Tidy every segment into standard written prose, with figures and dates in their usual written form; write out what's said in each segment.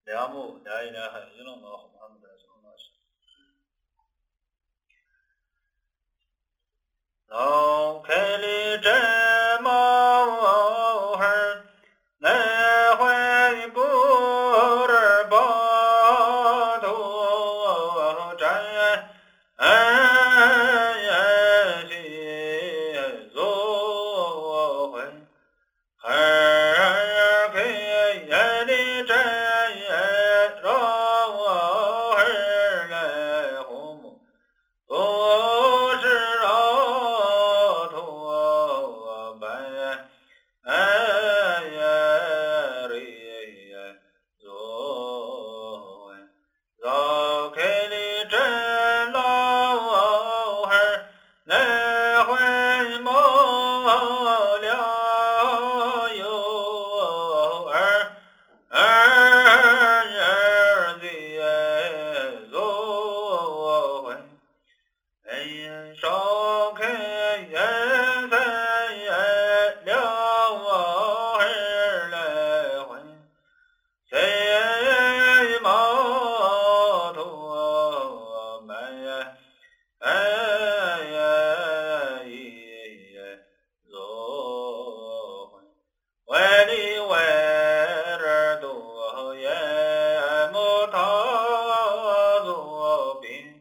两目لا إله إلا الله محمد رسول الله老开里真毛儿来回不儿把头摘西做回儿给眼里真让我儿来红木不是老头白里做早开里真老儿来回毛了有儿子做回烧开颜色了儿来回谁毛头买做回外里外人多也没他做病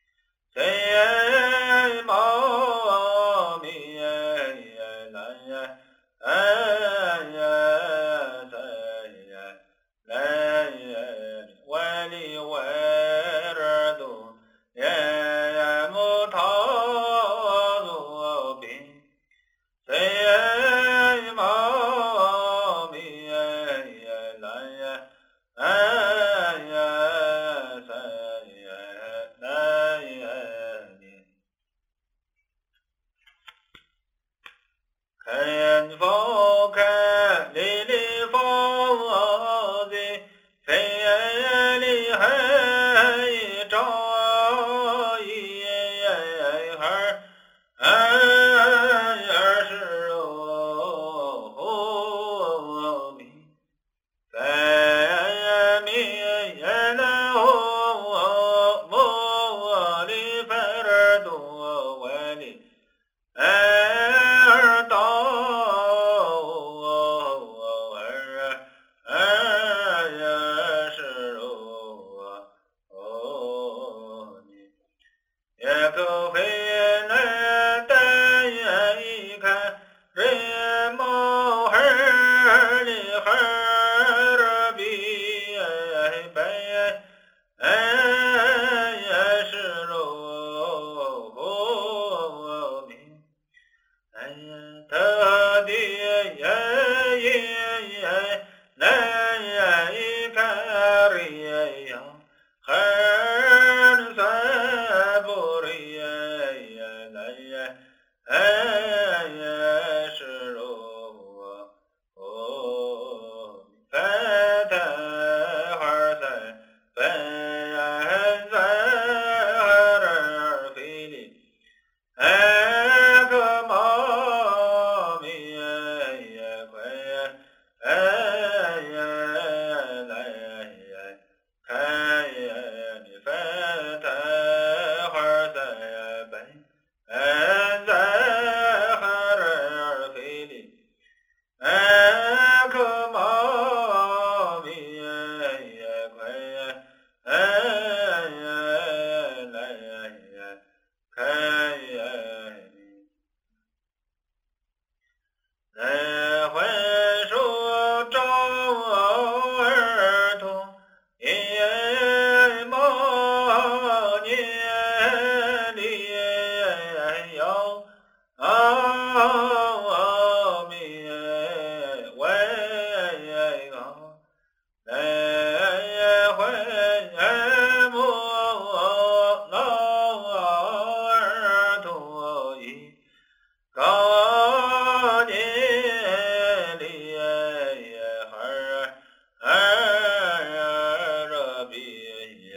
谁毛米来外里外人都也没他做病谁毛米来看风看里里风的飞里还照一儿是哦米在米来我里分儿多外里儿到是你也可回来但愿一看人毛儿里儿比白是你他的来看人呀，儿三不里来是翻台花在本在儿飞里个毛米快来看你翻台花在本在儿飞里个毛米快来看来回首找儿童一毛年里要米外高来回莫老儿童一高年里儿比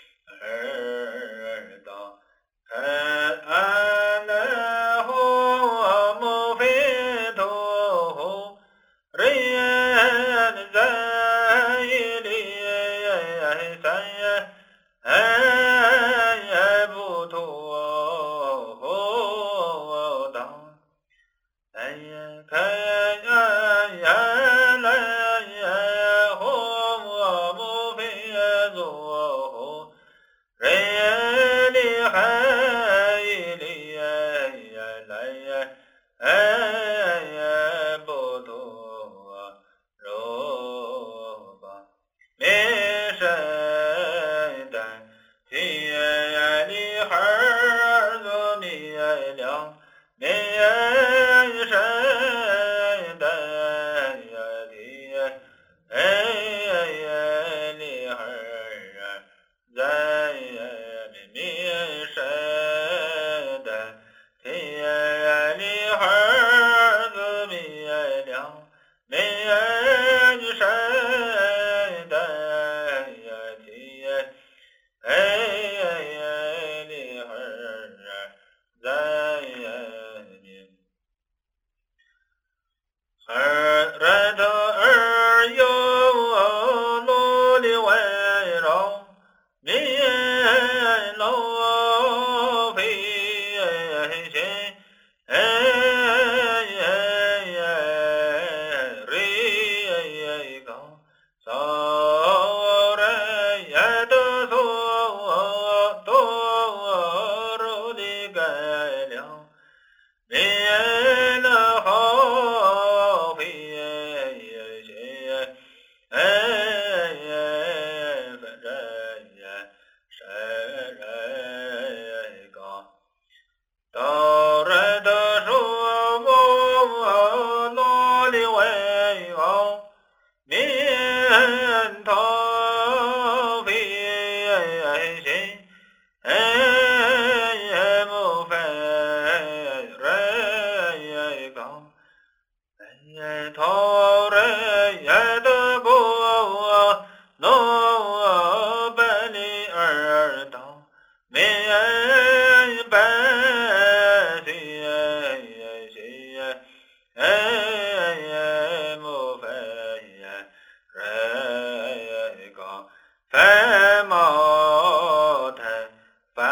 儿大看来红木飞头人在高，骚人也得所多肉的改良，民的好非些，反正谁人高。道人的说我哪里为傲，面头非心，莫非人高，头人也得过诺本里二道，面本莫非人高，非毛太反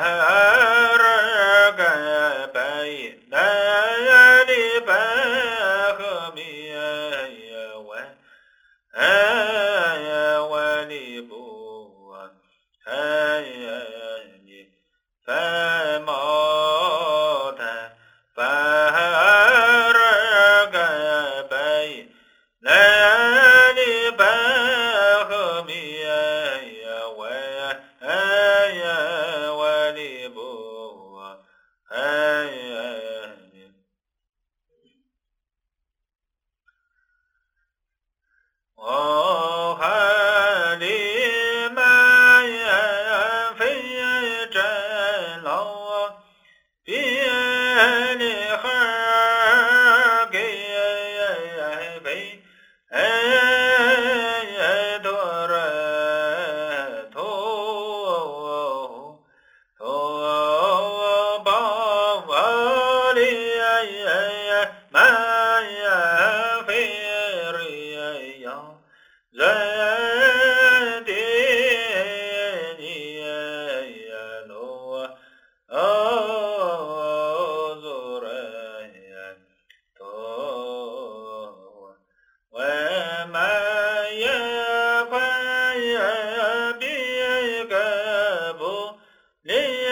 而改白难的白和面问问你不你非毛太反而改白难的白和面问你不我喊你们非真老，别的孩给背，多人头把我的满非人样。人的你路做人多，为满也快也别个不离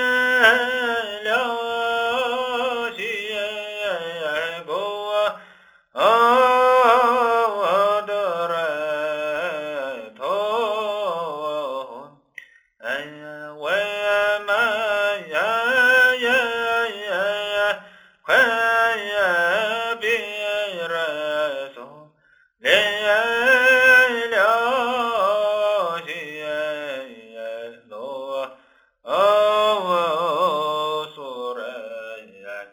了些个的人头，为满快也别人送连了些路所人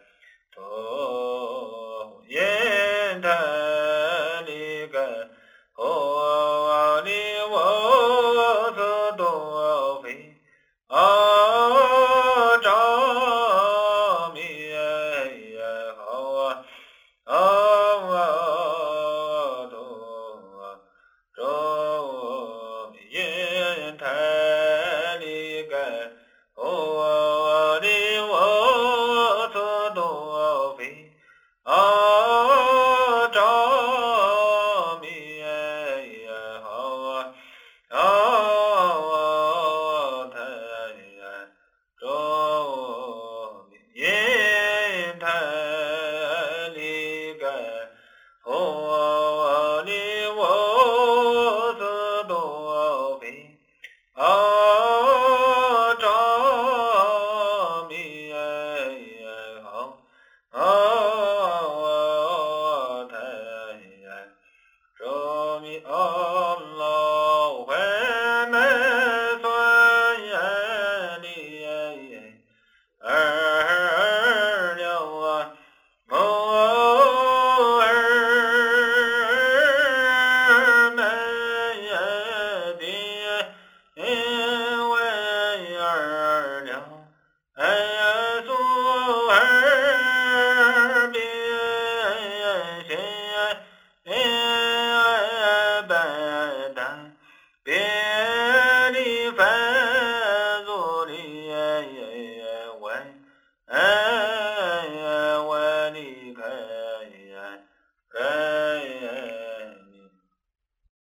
头烟台里个我的我是多飞照面好照烟台里个我的我是多飞照面好太阳照面台里个我的我是多飞照面好太阳照面Allah会没算眼里二了偶尔没的为二了苏二别心白单别的分组里问